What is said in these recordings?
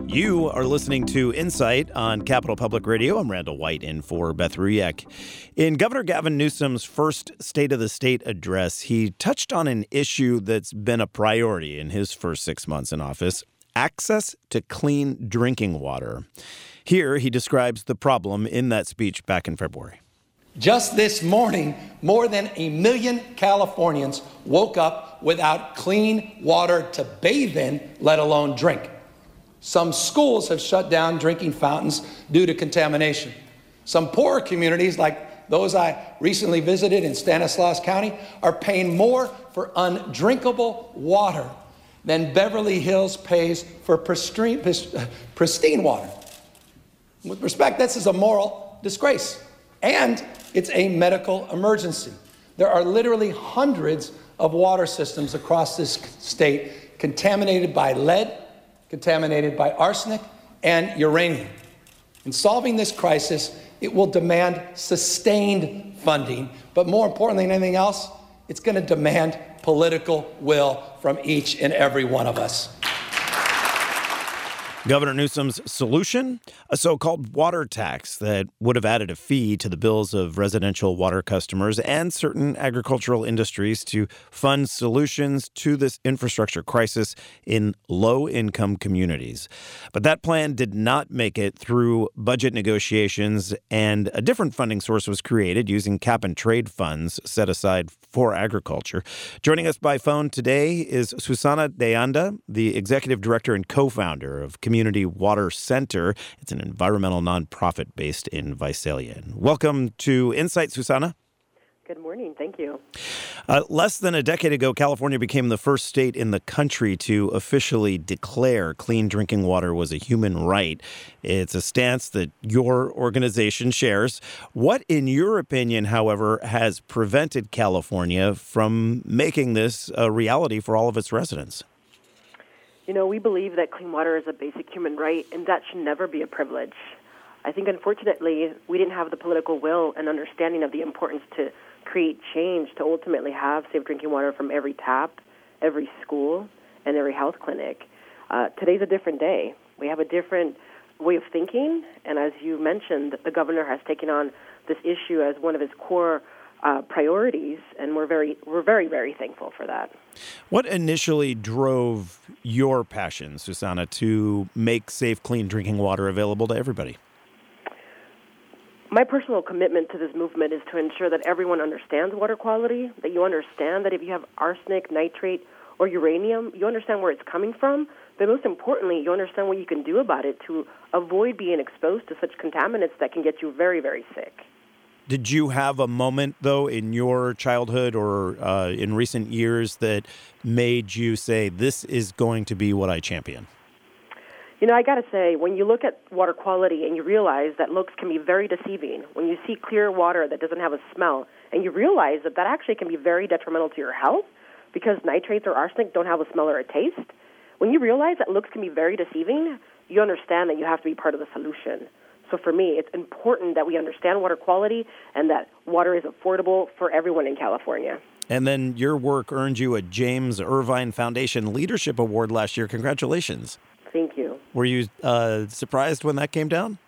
You are listening to Insight on Capitol Public Radio. I'm Randall White in for Beth Ruyak. In Governor Gavin Newsom's first State of the State address, he touched on an issue that's been a priority in his first 6 months in office: access to clean drinking water. Here, he describes the problem in that speech back in February. Just this morning, more than 1 million Californians woke up without clean water to bathe in, let alone drink. Some schools have shut down drinking fountains due to contamination. Some poorer communities, like those I recently visited in Stanislaus County, are paying more for undrinkable water than Beverly Hills pays for pristine water. With respect, this is a moral disgrace, and it's a medical emergency. There are literally hundreds of water systems across this state contaminated by lead, contaminated by arsenic and uranium. In solving this crisis, it will demand sustained funding, but more importantly than anything else, it's going to demand political will from each and every one of us. Governor Newsom's solution? A so-called water tax that would have added a fee to the bills of residential water customers and certain agricultural industries to fund solutions to this infrastructure crisis in low-income communities. But that plan did not make it through budget negotiations, and a different funding source was created using cap-and-trade funds set aside for agriculture. Joining us by phone today is Susana de Anda, the executive director and co-founder of Community Water Center. It's an environmental nonprofit based in Visalia. Welcome to Insight, Susana. Good morning. Thank you. Less than a decade ago, California became the first state in the country to officially declare clean drinking water was a human right. It's a stance that your organization shares. What, in your opinion, however, has prevented California from making this a reality for all of its residents? You know, we believe that clean water is a basic human right, and that should never be a privilege. I think, unfortunately, we didn't have the political will and understanding of the importance to create change to ultimately have safe drinking water from every tap, every school, and every health clinic. Today's a different day. We have a different way of thinking, and as you mentioned, the governor has taken on this issue as one of his core priorities, and we're very, very thankful for that. What initially drove your passion, Susana, to make safe, clean drinking water available to everybody? My personal commitment to this movement is to ensure that everyone understands water quality, that you understand that if you have arsenic, nitrate, or uranium, you understand where it's coming from, but most importantly, you understand what you can do about it to avoid being exposed to such contaminants that can get you very, very sick. Did you have a moment, though, in your childhood or in recent years that made you say, this is going to be what I champion? You know, I got to say, when you look at water quality and you realize that looks can be very deceiving, when you see clear water that doesn't have a smell, and you realize that that actually can be very detrimental to your health because nitrates or arsenic don't have a smell or a taste, when you realize that looks can be very deceiving, you understand that you have to be part of the solution. So for me, it's important that we understand water quality and that water is affordable for everyone in California. And then your work earned you a James Irvine Foundation Leadership Award last year. Congratulations. Thank you. Were you surprised when that came down?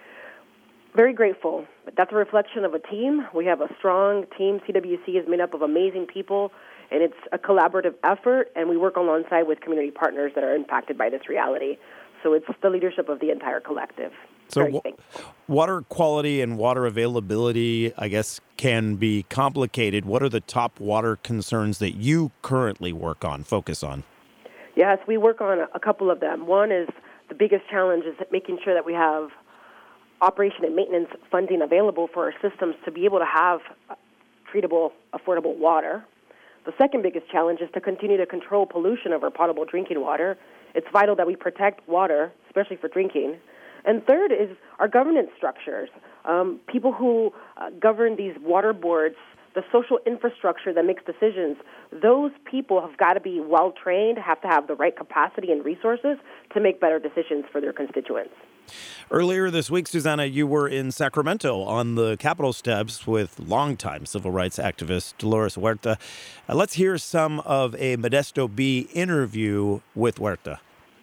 Very grateful. But that's a reflection of a team. We have a strong team. CWC is made up of amazing people, and it's a collaborative effort, and we work alongside with community partners that are impacted by this reality. So it's the leadership of the entire collective. So water quality and water availability, I guess, can be complicated. What are the top water concerns that you currently focus on? Yes, we work on a couple of them. One is the biggest challenge is making sure that we have operation and maintenance funding available for our systems to be able to have treatable, affordable water. The second biggest challenge is to continue to control pollution of our potable drinking water. It's vital that we protect water, especially for drinking. And third is our governance structures. People who govern these water boards, the social infrastructure that makes decisions, those people have got to be well-trained, have to have the right capacity and resources to make better decisions for their constituents. Earlier this week, Susana, you were in Sacramento on the Capitol steps with longtime civil rights activist Dolores Huerta. Let's hear some of a Modesto Bee interview with Huerta.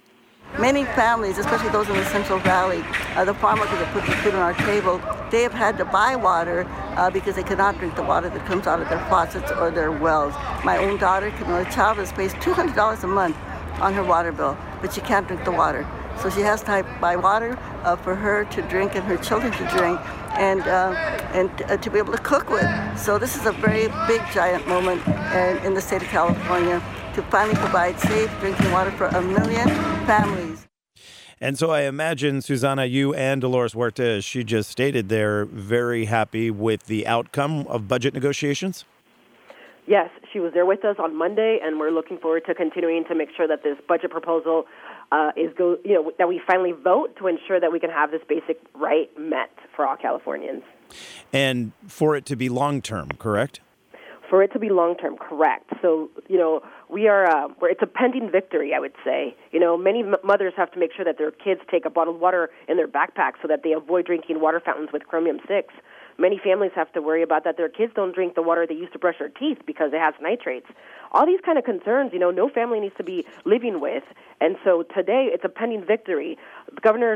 Many families, especially those in the Central Valley, the farmers that put the food on our table, they have had to buy water because they cannot drink the water that comes out of their faucets or their wells. My own daughter, Camilla Chavez, pays $200 a month on her water bill, but she can't drink the water. So she has to buy water for her to drink and her children to drink and to be able to cook with. So this is a very big, giant moment in the state of California to finally provide safe drinking water for 1 million families. And so I imagine, Susana, you and Dolores Huerta, as she just stated, they're very happy with the outcome of budget negotiations? Yes, she was there with us on Monday, and we're looking forward to continuing to make sure that this budget proposal that we finally vote to ensure that we can have this basic right met for all Californians. And for it to be long-term, correct? For it to be long-term, correct. So, it's a pending victory, I would say. Many mothers have to make sure that their kids take a bottled water in their backpack so that they avoid drinking water fountains with chromium-6. Many families have to worry about that their kids don't drink the water they use to brush their teeth because it has nitrates. All these kind of concerns, no family needs to be living with. And so today, it's a pending victory. The governor's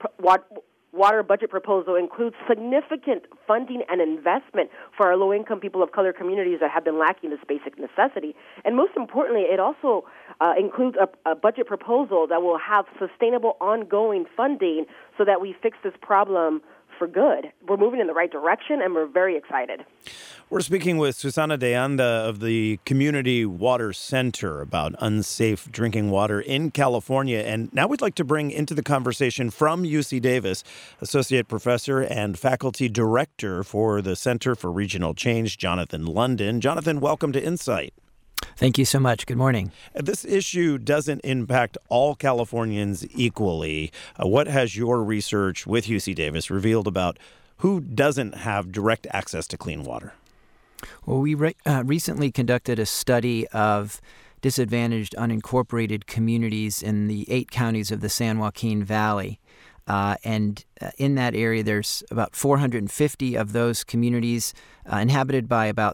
water budget proposal includes significant funding and investment for our low-income people of color communities that have been lacking this basic necessity. And most importantly, it also includes a budget proposal that will have sustainable, ongoing funding so that we fix this problem for good. We're moving in the right direction, and we're very excited. We're speaking with Susana de Anda of the Community Water Center about unsafe drinking water in California. And now we'd like to bring into the conversation from UC Davis, Associate Professor and Faculty Director for the Center for Regional Change, Jonathan London. Jonathan, welcome to Insight. Thank you so much. Good morning. This issue doesn't impact all Californians equally. What has your research with UC Davis revealed about who doesn't have direct access to clean water? Well, we recently conducted a study of disadvantaged unincorporated communities in the 8 counties of the San Joaquin Valley. And in that area, there's about 450 of those communities inhabited by about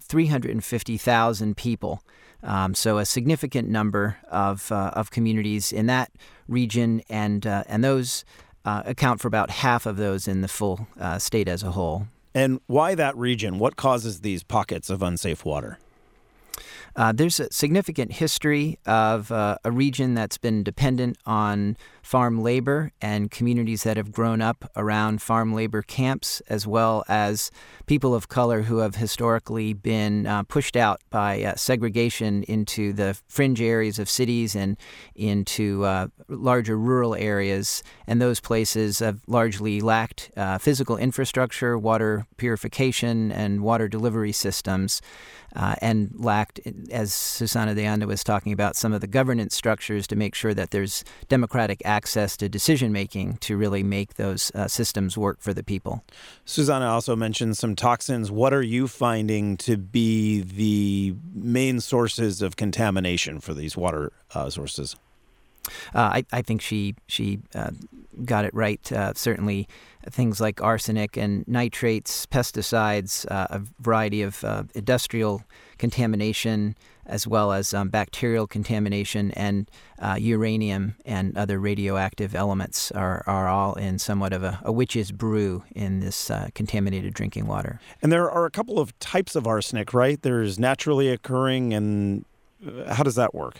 350,000 people. So a significant number of communities in that region, and those account for about half of those in the full state as a whole. And why that region? What causes these pockets of unsafe water? There's a significant history of a region that's been dependent on farm labor and communities that have grown up around farm labor camps, as well as people of color who have historically been pushed out by segregation into the fringe areas of cities and into larger rural areas. And those places have largely lacked physical infrastructure, water purification, and water delivery systems. And lacked, as Susana de Anda was talking about, some of the governance structures to make sure that there's democratic access to decision-making to really make those systems work for the people. Susana also mentioned some toxins. What are you finding to be the main sources of contamination for these water sources? I think she got it right. Certainly things like arsenic and nitrates, pesticides, a variety of industrial contamination, as well as bacterial contamination, and uranium and other radioactive elements are all in somewhat of a witch's brew in this contaminated drinking water. And there are a couple of types of arsenic, right? There's naturally occurring, and how does that work?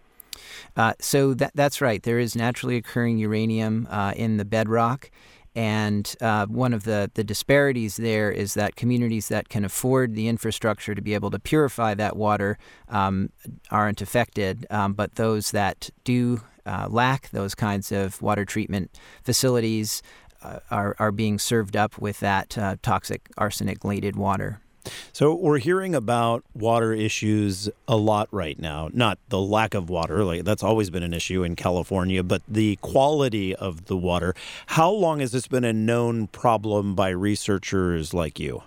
So that's right. There is naturally occurring uranium in the bedrock. And one of the disparities there is that communities that can afford the infrastructure to be able to purify that water aren't affected. But those that do lack those kinds of water treatment facilities are being served up with that toxic arsenic-laden water. So we're hearing about water issues a lot right now. Not the lack of water, that's always been an issue in California, but the quality of the water. How long has this been a known problem by researchers like you?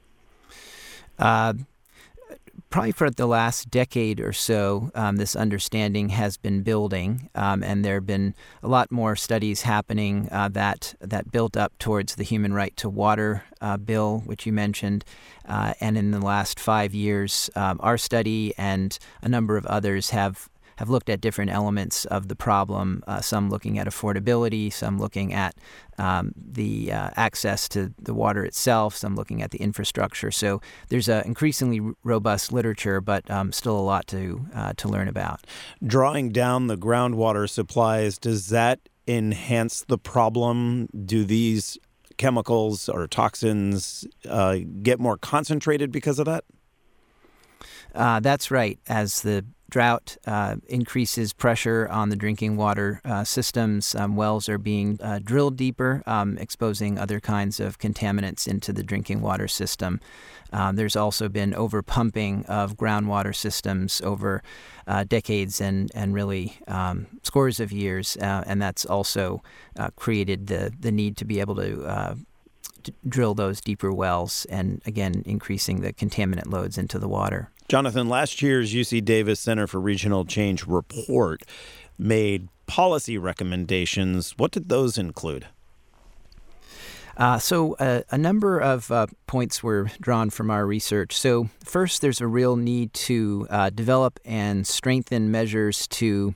Probably for the last decade or so, this understanding has been building, and there have been a lot more studies happening that built up towards the Human Right to Water bill, which you mentioned. And in the last 5 years, our study and a number of others have have looked at different elements of the problem, some looking at affordability, some looking at the access to the water itself, some looking at the infrastructure. So there's an increasingly robust literature, but still a lot to learn about. Drawing down the groundwater supplies, does that enhance the problem? Do these chemicals or toxins get more concentrated because of that? That's right. As the drought increases pressure on the drinking water systems, wells are being drilled deeper, exposing other kinds of contaminants into the drinking water system. There's also been overpumping of groundwater systems over decades and really scores of years, and that's also created the need to be able to drill those deeper wells and, again, increasing the contaminant loads into the water. Jonathan, last year's UC Davis Center for Regional Change report made policy recommendations. What did those include? So a number of points were drawn from our research. So first, there's a real need to develop and strengthen measures to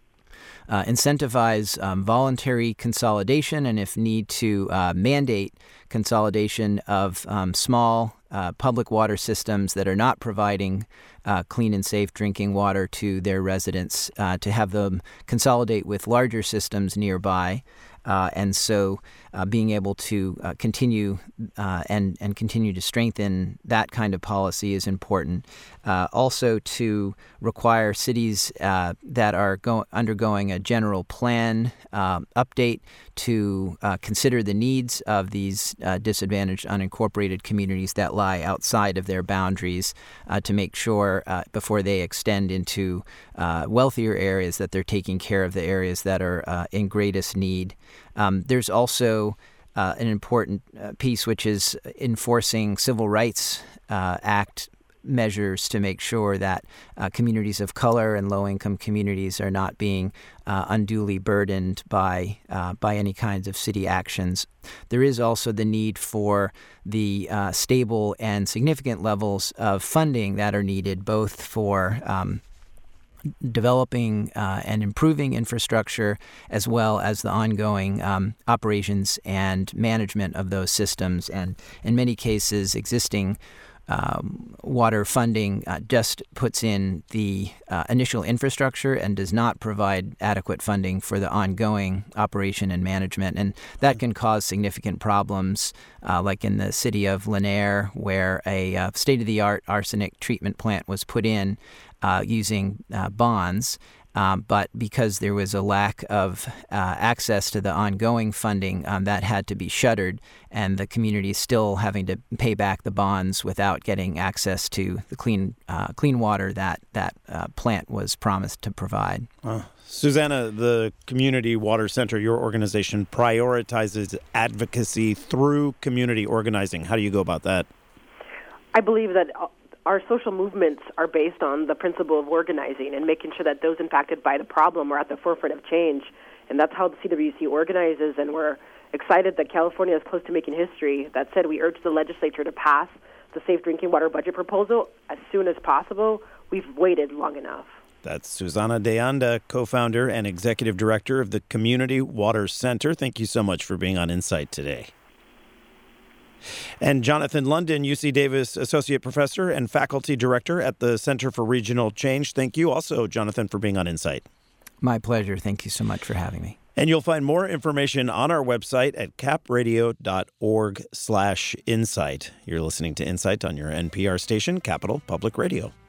incentivize voluntary consolidation, and if need to mandate consolidation of small public water systems that are not providing clean and safe drinking water to their residents, to have them consolidate with larger systems nearby. And so being able to continue and continue to strengthen that kind of policy is important. Also to require cities that are undergoing a general plan update to consider the needs of these disadvantaged unincorporated communities that lie outside of their boundaries, to make sure before they extend into wealthier areas that they're taking care of the areas that are in greatest need. There's also an important piece, which is enforcing Civil Rights Act measures to make sure that communities of color and low-income communities are not being unduly burdened by any kinds of city actions. There is also the need for the stable and significant levels of funding that are needed, both for developing and improving infrastructure, as well as the ongoing operations and management of those systems. And in many cases, existing water funding just puts in the initial infrastructure and does not provide adequate funding for the ongoing operation and management. And that can cause significant problems, like in the city of Lanier, where a state-of-the-art arsenic treatment plant was put in using bonds. But because there was a lack of access to the ongoing funding, that had to be shuttered, and the community is still having to pay back the bonds without getting access to the clean water that plant was promised to provide. Susanna, the Community Water Center, your organization, prioritizes advocacy through community organizing. How do you go about that? I believe that our social movements are based on the principle of organizing and making sure that those impacted by the problem are at the forefront of change. And that's how the CWC organizes, and we're excited that California is close to making history. That said, we urge the legislature to pass the Safe Drinking Water budget proposal as soon as possible. We've waited long enough. That's Susanna de Anda, co-founder and executive director of the Community Water Center. Thank you so much for being on Insight today. And Jonathan London, UC Davis Associate Professor and Faculty Director at the Center for Regional Change. Thank you also, Jonathan, for being on Insight. My pleasure. Thank you so much for having me. And you'll find more information on our website at capradio.org/insight. You're listening to Insight on your NPR station, Capital Public Radio.